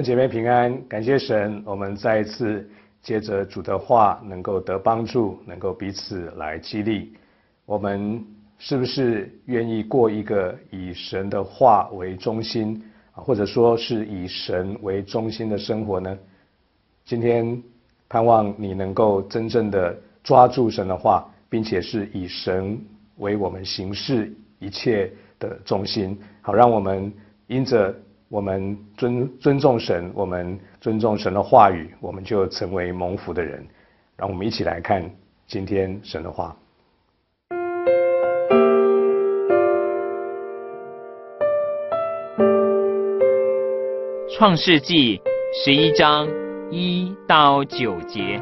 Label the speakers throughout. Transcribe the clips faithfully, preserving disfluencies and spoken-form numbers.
Speaker 1: 兄姐妹平安，感谢神，我们再一次接着主的话，能够得帮助，能够彼此来激励。我们是不是愿意过一个以神的话为中心，或者说是以神为中心的生活呢？今天盼望你能够真正的抓住神的话，并且是以神为我们行事一切的中心，好让我们因着我们尊尊重神，我们尊重神的话语，我们就成为蒙福的人。让我们一起来看今天神的话。
Speaker 2: 创世纪十一章一到九节。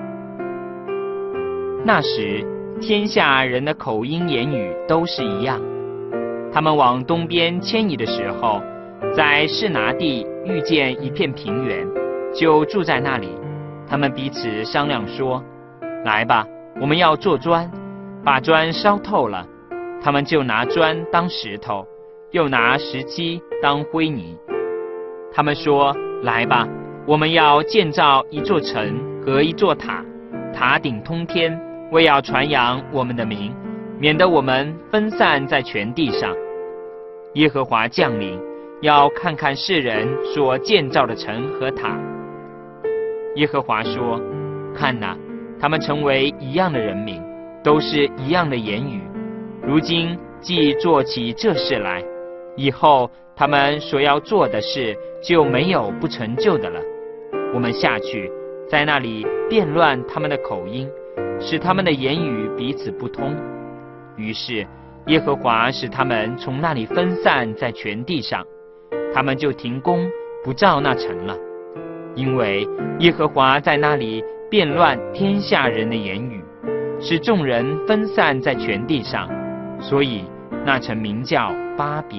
Speaker 2: 那时，天下人的口音言语都是一样。他们往东边迁移的时候，在示拿地遇见一片平原，就住在那里。他们彼此商量说：“来吧，我们要做砖，把砖烧透了。”他们就拿砖当石头，又拿石漆当灰泥。他们说：“来吧，我们要建造一座城和一座塔，塔顶通天，为要传扬我们的名，免得我们分散在全地上。”耶和华降临，要看看世人所建造的城和塔。耶和华说：“看哪，他们成为一样的人民，都是一样的言语。如今既做起这事来，以后他们所要做的事就没有不成就的了。我们下去，在那里变乱他们的口音，使他们的言语彼此不通。”于是耶和华使他们从那里分散在全地上，他们就停工，不造那城了，因为耶和华在那里变乱天下人的言语，使众人分散在全地上，所以那城名叫巴别。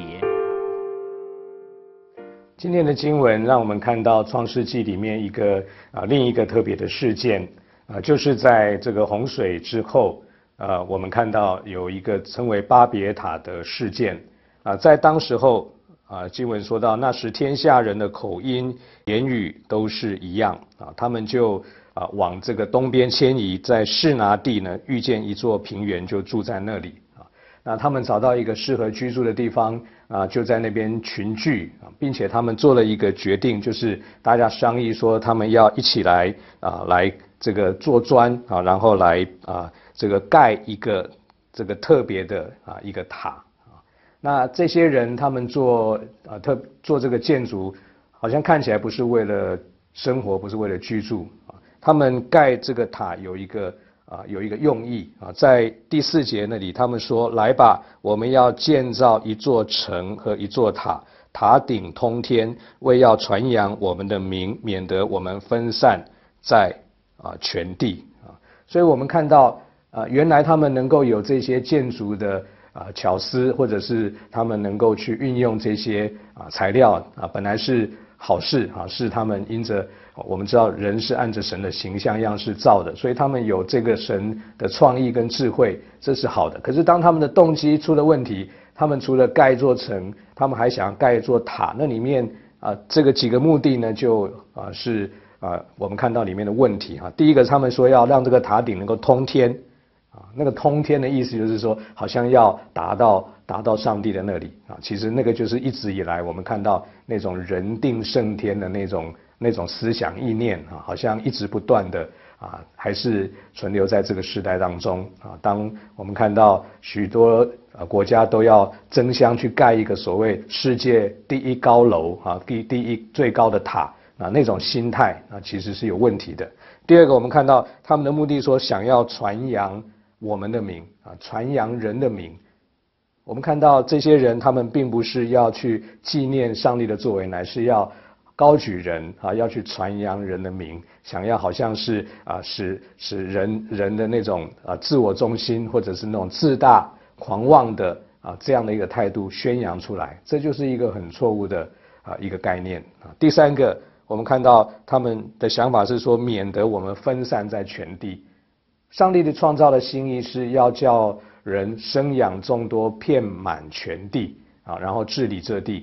Speaker 1: 今天的经文让我们看到创世纪里面一个啊另一个特别的事件啊，就是在这个洪水之后。呃，我们看到有一个称为巴别塔的事件啊，在当时候啊，经文说到，那时天下人的口音言语都是一样啊，他们就啊往这个东边迁移，在示拿地呢遇见一座平原，就住在那里啊。那他们找到一个适合居住的地方啊，就在那边群聚啊，并且他们做了一个决定，就是大家商议说，他们要一起来啊来这个做砖啊，然后来啊。这个盖一个这个特别的啊一个塔啊，那这些人他们做啊特做这个建筑，好像看起来不是为了生活，不是为了居住啊，他们盖这个塔有一个啊有一个用意啊，在第四节那里他们说：“来吧，我们要建造一座城和一座塔，塔顶通天，为要传扬我们的名，免得我们分散在啊全地啊。”所以我们看到。啊，原来他们能够有这些建筑的啊巧思，或者是他们能够去运用这些啊材料啊，本来是好事啊，是他们因着我们知道人是按着神的形象样式造的，所以他们有这个神的创意跟智慧，这是好的。可是当他们的动机出了问题，他们除了盖一座城，他们还想要盖一座塔，那里面啊这个几个目的呢，就啊是啊我们看到里面的问题哈。第一个，他们说要让这个塔顶能够通天。啊，那个通天的意思就是说，好像要达到达到上帝的那里啊。其实那个就是一直以来我们看到那种人定胜天的那种那种思想意念啊，好像一直不断的啊，还是存留在这个时代当中啊。当我们看到许多呃国家都要争相去盖一个所谓世界第一高楼啊，第第一最高的塔啊，那种心态啊，其实是有问题的。第二个，我们看到他们的目的说想要传扬我们的名啊，传扬人的名。我们看到这些人，他们并不是要去纪念上帝的作为，乃是要高举人啊，要去传扬人的名，想要好像是啊，使使人人的那种啊自我中心，或者是那种自大狂妄的啊这样的一个态度宣扬出来，这就是一个很错误的啊一个概念啊。第三个，我们看到他们的想法是说，免得我们分散在全地。上帝的创造的心意是要叫人生养众多，遍满全地啊，然后治理这地。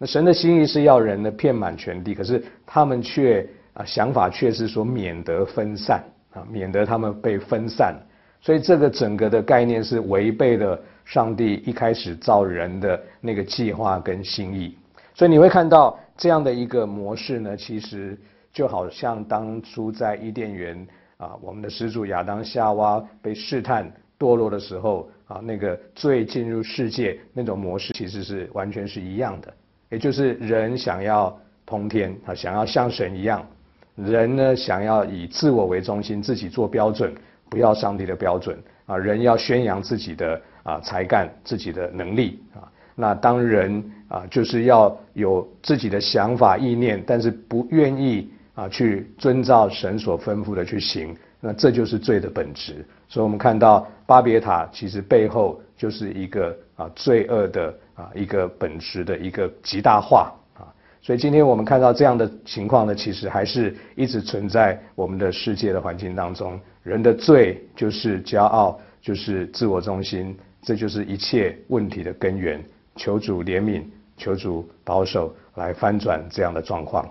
Speaker 1: 那神的心意是要人呢遍满全地，可是他们却啊想法却是说免得分散啊，免得他们被分散。所以这个整个的概念是违背了上帝一开始造人的那个计划跟心意。所以你会看到这样的一个模式呢，其实就好像当初在伊甸园啊，我们的始祖亚当夏娃被试探堕落的时候啊，那个罪进入世界那种模式其实是完全是一样的，也就是人想要通天啊，想要像神一样，人呢想要以自我为中心，自己做标准，不要上帝的标准啊，人要宣扬自己的啊才干，自己的能力啊。那当人啊就是要有自己的想法意念，但是不愿意啊去遵照神所吩咐的去行，那这就是罪的本质。所以我们看到巴别塔其实背后就是一个啊罪恶的啊一个本质的一个极大化啊。所以今天我们看到这样的情况呢，其实还是一直存在我们的世界的环境当中。人的罪就是骄傲，就是自我中心，这就是一切问题的根源。求主怜悯，求主保守，来翻转这样的状况。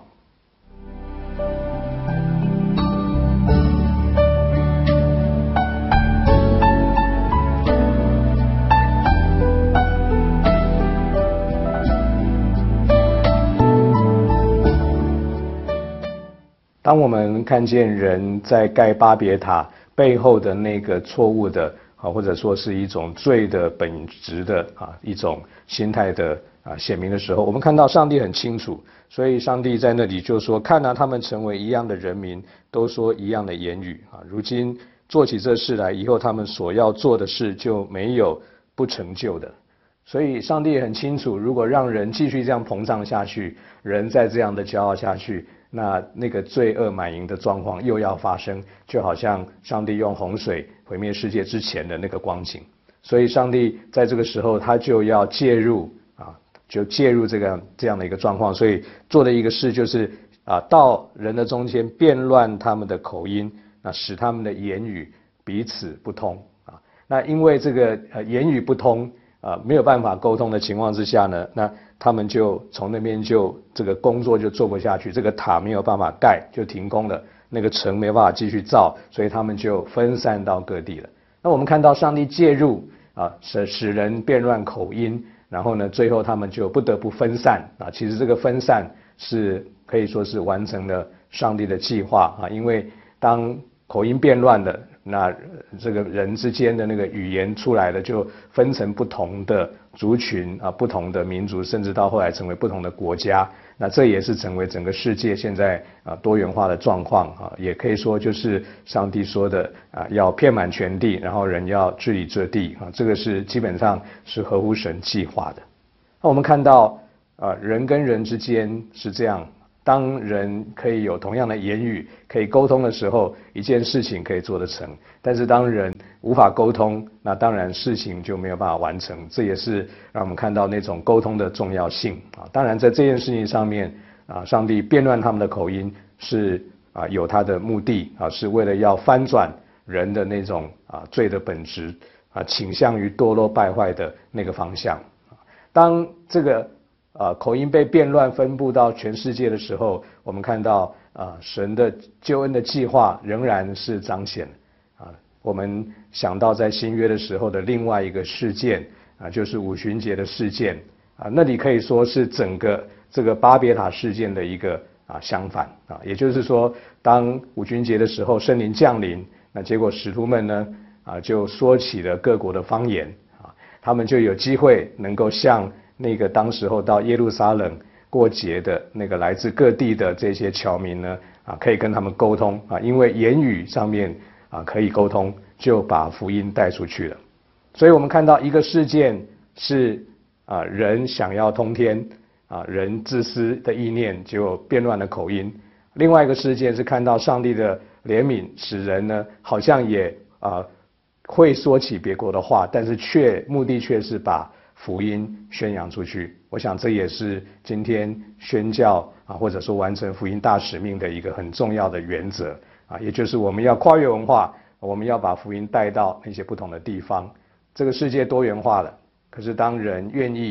Speaker 1: 当我们看见人在盖巴别塔背后的那个错误的啊，或者说是一种罪的本质的啊一种心态的啊显明的时候，我们看到上帝很清楚，所以上帝在那里就说：看啊，他们成为一样的人民，都说一样的言语啊，如今做起这事来，以后他们所要做的事就没有不成就的。所以上帝也很清楚，如果让人继续这样膨胀下去，人再这样的骄傲下去，那那个罪恶满盈的状况又要发生，就好像上帝用洪水毁灭世界之前的那个光景。所以上帝在这个时候他就要介入啊，就介入这个这样的一个状况。所以做的一个事就是啊，到人的中间变乱他们的口音，那使他们的言语彼此不通啊。那因为这个呃言语不通啊，没有办法沟通的情况之下呢，那他们就从那边就这个工作就做不下去，这个塔没有办法盖，就停工了，那个城没办法继续造，所以他们就分散到各地了。那我们看到上帝介入啊，使使人变乱口音，然后呢，最后他们就不得不分散啊。其实这个分散是可以说是完成了上帝的计划啊，因为当口音变乱了，那这个人之间的那个语言出来了，就分成不同的族群啊，不同的民族，甚至到后来成为不同的国家。那这也是成为整个世界现在啊多元化的状况啊，也可以说就是上帝说的啊，要遍满全地，然后人要治理这地啊，这个是基本上是合乎神计划的。那我们看到啊，人跟人之间是这样。当人可以有同样的言语可以沟通的时候，一件事情可以做得成。但是当人无法沟通，那当然事情就没有办法完成。这也是让我们看到那种沟通的重要性啊。当然在这件事情上面啊，上帝变乱他们的口音是啊有他的目的啊，是为了要翻转人的那种啊罪的本质啊，倾向于堕落败坏的那个方向。当这个啊，口音被变乱分布到全世界的时候，我们看到啊，神的救恩的计划仍然是彰显啊。我们想到在新约的时候的另外一个事件啊，就是五旬节的事件啊，那里可以说是整个这个巴别塔事件的一个啊相反啊，也就是说，当五旬节的时候，圣灵降临，那结果使徒们呢啊就说起了各国的方言啊，他们就有机会能够向那个当时候到耶路撒冷过节的那个来自各地的这些侨民呢，啊，可以跟他们沟通啊，因为言语上面啊可以沟通，就把福音带出去了。所以我们看到一个事件是啊人想要通天啊，人自私的意念就变乱了口音；另外一个事件是看到上帝的怜悯，使人呢好像也啊会说起别国的话，但是却目的却是把福音宣扬出去。我想这也是今天宣教啊，或者说完成福音大使命的一个很重要的原则啊，也就是我们要跨越文化，我们要把福音带到那些不同的地方。这个世界多元化了，可是当人愿意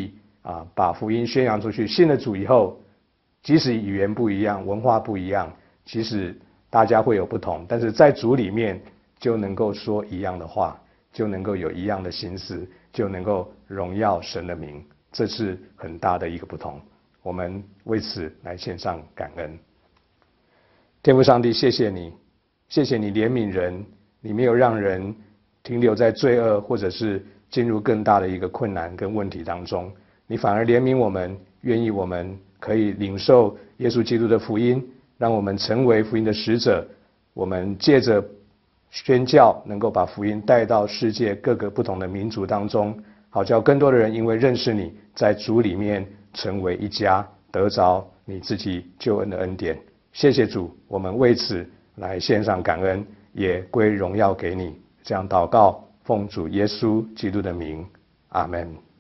Speaker 1: 啊，把福音宣扬出去。信了主以后，即使语言不一样，文化不一样，其实大家会有不同，但是在主里面就能够说一样的话，就能够有一样的心思，就能够荣耀神的名，这是很大的一个不同。我们为此来献上感恩。天父上帝，谢谢你，谢谢你怜悯人，你没有让人停留在罪恶，或者是进入更大的一个困难跟问题当中，你反而怜悯我们，愿意我们可以领受耶稣基督的福音，让我们成为福音的使者，我们借着宣教能够把福音带到世界各个不同的民族当中，好叫更多的人因为认识你，在主里面成为一家，得着你自己救恩的恩典。谢谢主，我们为此来献上感恩，也归荣耀给你。这样祷告，奉主耶稣基督的名，阿们。